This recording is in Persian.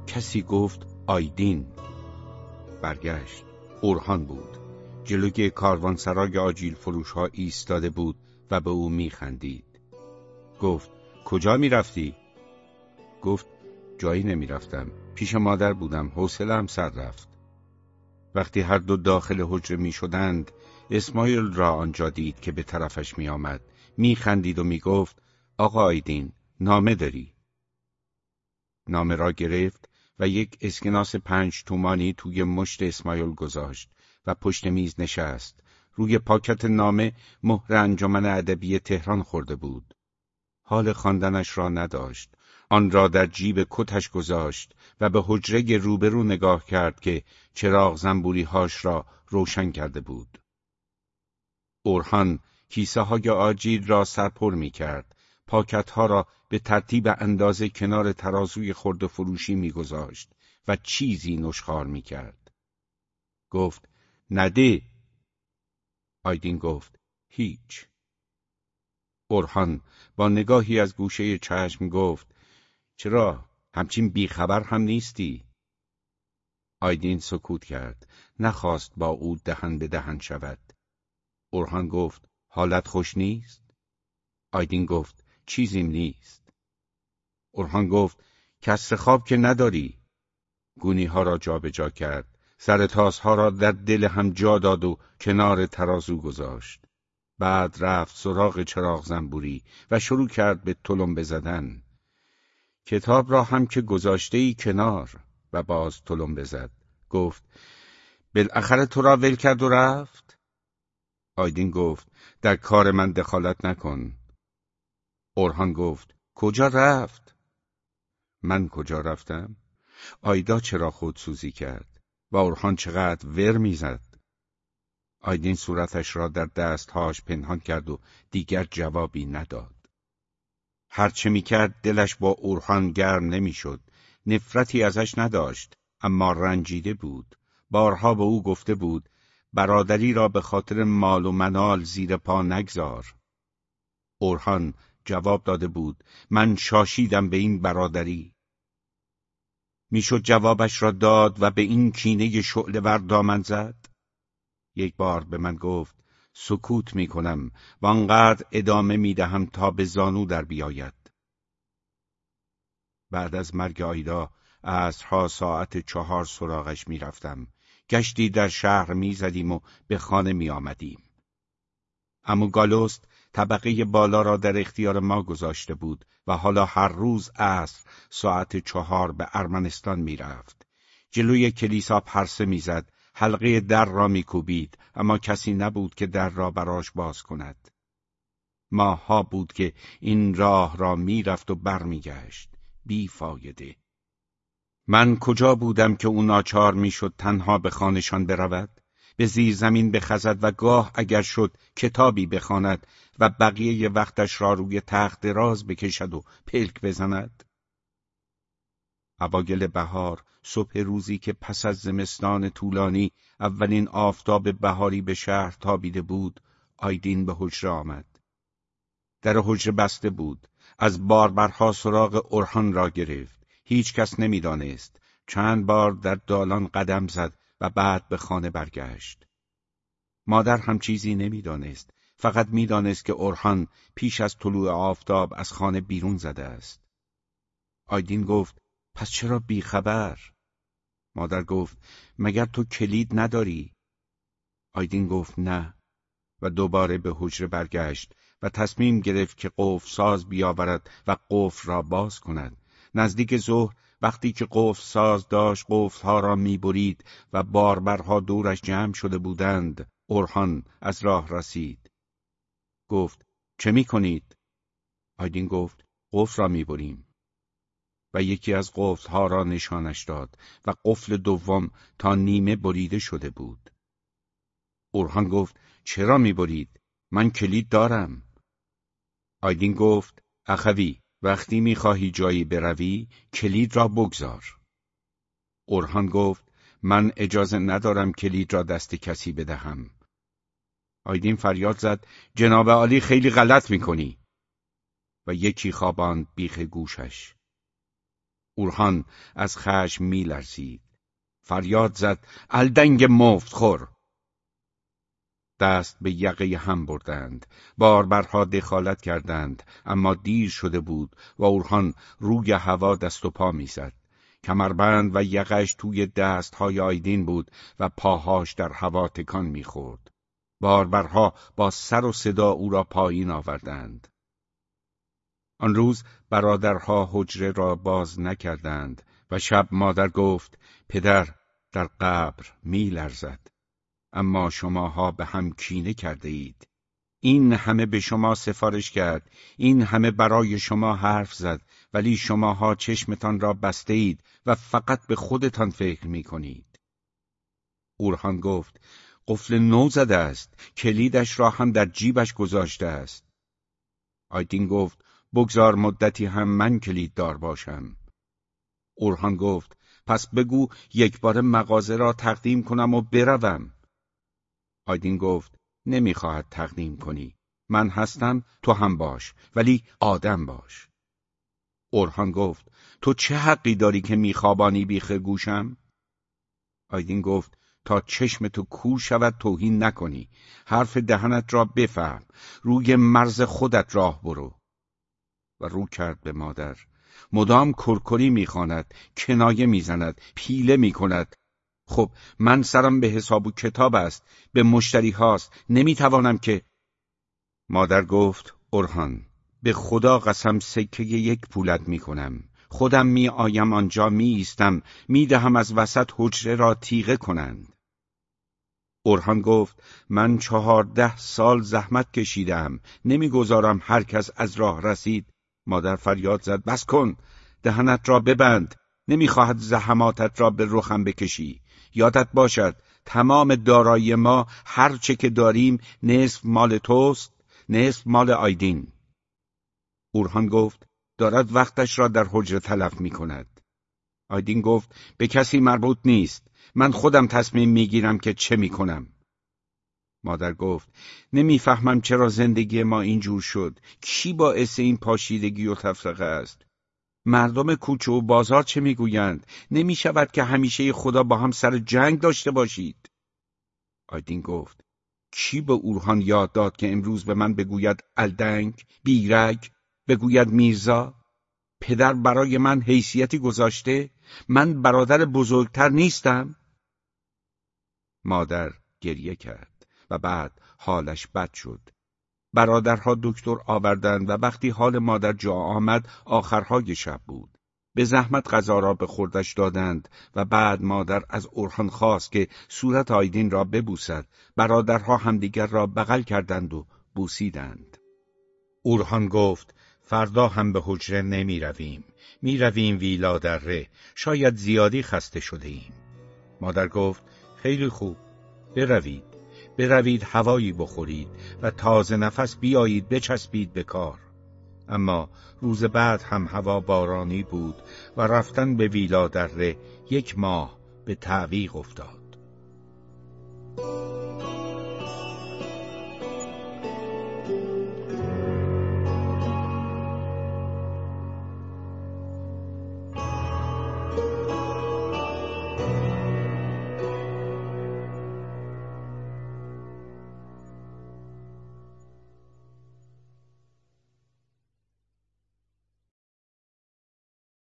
کسی گفت آیدین. برگشت. اورهان بود. جلوی کاروانسرای آجیل فروش ها ایستاده بود و به او میخندید. گفت کجا میرفتی؟ گفت جایی نمیرفتم. پیش مادر بودم. حوصله‌ام سر رفت. وقتی هر دو داخل حجره میشدند، اسماعیل را آنجا دید که به طرفش میآمد. میخندید و میگفت آقا آیدین، نامه داری؟ نامه را گرفت و یک اسکناس 5 تومانی توی مشت اسماعیل گذاشت و پشت میز نشست. روی پاکت نامه مهر انجمن ادبی تهران خورده بود. حال خواندنش را نداشت. آن را در جیب کتش گذاشت و به حجره روبرو نگاه کرد که چراغ زنبوری هاش را روشن کرده بود. اورهان کیسه های آجیل را سرپر می کرد. پاکت ها را به ترتیب اندازه کنار ترازوی خرده فروشی می گذاشت و چیزی نشخوار می کرد. گفت نده. آیدین گفت هیچ. اورهان با نگاهی از گوشه چشم گفت چرا؟ همچین بیخبر هم نیستی؟ آیدین سکوت کرد. نخواست با او دهن به دهن شود. اورهان گفت حالت خوش نیست؟ آیدین گفت چیزیم نیست. اورهان گفت کسر خواب که نداری؟ گونی ها را جابجا کرد. سر تاس ها را در دل هم جا داد و کنار ترازو گذاشت. بعد رفت سراغ چراغ زنبوری و شروع کرد به تلمبه زدن. کتاب را هم که گذاشته‌ای کنار و باز تلمبه زد. گفت بالاخره تو را ول کرد و رفت؟ آیدین گفت در کار من دخالت نکن. اورهان گفت کجا رفت؟ من کجا رفتم؟ آیدا چرا خودسوزی کرد؟ و اورهان چقدر ور میزد؟ آیدین صورتش را در دستهاش پنهان کرد و دیگر جوابی نداد. هرچه میکرد دلش با اورهان گرم نمیشد. نفرتی ازش نداشت، اما رنجیده بود. بارها به او گفته بود برادری را به خاطر مال و منال زیر پا نگذار. اورهان جواب داده بود من شاشیدم به این برادری. میشد جوابش را داد و به این کینه شعله‌ور دامن زد. یک بار به من گفت سکوت میکنم و آنقدر ادامه میدهم تا به زانو در بیاید. بعد از مرگ آیدا عصرها ساعت 4 سراغش میرفتم. گشتی در شهر میزدیم و به خانه میآمدیم. عمو گالوست طبقه بالا را در اختیار ما گذاشته بود و حالا هر روز عصر ساعت 4 به ارمنستان میرفت. جلوی کلیسا پرسه میزد، حلقه در را میکوبید، اما کسی نبود که در را براش باز کند. ماه‌ها بود که این راه را میرفت و برمیگشت، بی فایده. من کجا بودم که او ناچار میشد تنها به خانه‌شان برود؟ به زیر زمین بخزد و گاه اگر شد کتابی بخواند و بقیه وقتش را روی تخت دراز بکشد و پلک بزند؟ اوایل بهار، صبح روزی که پس از زمستان طولانی اولین آفتاب بهاری به شهر تابیده بود، آیدین به حجره آمد. در حجره بسته بود. از باربرها سراغ اورهان را گرفت. هیچ کس نمیدانست. چند بار در دالان قدم زد و بعد به خانه برگشت. مادر هم چیزی نمیدانست. فقط میدانست که اورهان پیش از طلوع آفتاب از خانه بیرون زده است. آیدین گفت پس چرا بیخبر؟ مادر گفت مگر تو کلید نداری؟ آیدین گفت نه و دوباره به حجره برگشت و تصمیم گرفت که قفل ساز بیاورد و قفل را باز کند. نزدیک ظهر وقتی که قفل ساز داشت قفل‌ها را می‌برید و باربرها دورش جمع شده بودند، اورهان از راه رسید. گفت چه می‌کنید؟ آیدین گفت قفل را می‌بریم. و یکی از قفل‌ها را نشانش داد و قفل دوم تا نیمه بریده شده بود. اورهان گفت چرا می‌برید؟ من کلید دارم. آیدین گفت اخوی، وقتی می‌خواهی جایی بروی کلید را بگذار. اورهان گفت من اجازه ندارم کلید را دست کسی بدهم. آیدین فریاد زد جناب عالی خیلی غلط می‌کنی. و یکی خواباند بیخ گوشش. اورهان از خشم می‌لرزید. فریاد زد: الدنگ مفتخور! دست به یقه هم بردند. باربرها دخالت کردند، اما دیر شده بود و اورهان روی هوا دست و پا می‌زد. کمربند و یقه‌اش توی دست‌های آیدین بود و پاهاش در هوا تکان می‌خورد. باربرها با سر و صدا او را پایین آوردند. آن روز برادرها حجره را باز نکردند و شب مادر گفت: پدر در قبر می‌لرزد، اما شماها به هم کینه کرده اید. این همه به شما سفارش کرد، این همه برای شما حرف زد، ولی شماها چشمتان را بسته اید و فقط به خودتان فکر می کنید. اورهان گفت: قفل نو زده است، کلیدش را هم در جیبش گذاشته است. آیدین گفت: بگذار مدتی هم من کلید دار باشم. اورهان گفت: پس بگو یک بار مغازه را تقدیم کنم و بروم. آیدین گفت: نمیخواهد تقدیم کنی. من هستم، تو هم باش، ولی آدم باش. اورهان گفت: تو چه حقی داری که میخوابانی بیخ گوشم؟ آیدین گفت: تا چشم تو کور شود توهین نکنی. حرف دهنت را بفهم. روی مرز خودت راه برو. و رو کرد به مادر. مدام کرکری میخواند، کنایه میزند، پیله میکند. خب من سرم به حساب و کتاب است، به مشتری هاست، نمیتوانم که. مادر گفت: اورهان، به خدا قسم سکه یک پولت میکنم. خودم می آیم آنجا می ایستم، می دهم از وسط حجره را تیغه کنند. اورهان گفت: من 14 سال زحمت کشیدم، نمیگذارم هر کس از راه رسید. مادر فریاد زد: بس کن، دهنت را ببند. نمیخواهد زحماتت را به رخم بکشی. یادت باشد تمام دارایی ما، هر چه که داریم، نصف مال توست، نصف مال آیدین. اورهان گفت: دارد وقتش را در حجره تلف می کند. آیدین گفت: به کسی مربوط نیست. من خودم تصمیم میگیرم که چه میکنم. مادر گفت: نمیفهمم چرا زندگی ما اینجور شد. کی باعث این پاشیدگی و تفرقه است؟ مردم کوچه و بازار چه میگویند؟ نمیشود که همیشه خدا با هم سر جنگ داشته باشید. آیدین گفت: کی به اورهان یاد داد که امروز به من بگوید الدنگ، بیرگ، بگوید میرزا؟ پدر برای من حیثیتی گذاشته؟ من برادر بزرگتر نیستم؟ مادر گریه کرد و بعد حالش بد شد. برادرها دکتر آوردند و وقتی حال مادر جا آمد آخرهای شب بود. به زحمت غذا را به خوردش دادند و بعد مادر از اورهان خواست که صورت آیدین را ببوسد. برادرها همدیگر را بغل کردند و بوسیدند. اورهان گفت: فردا هم به حجره نمی رویم. می رویم ویلا دره. شاید زیادی خسته شده ایم. مادر گفت: خیلی خوب، بروید هوایی بخورید و تازه نفس بیایید بچسبید به کار. اما روز بعد هم هوا بارانی بود و رفتن به ویلا دره 1 ماه به تعویق افتاد.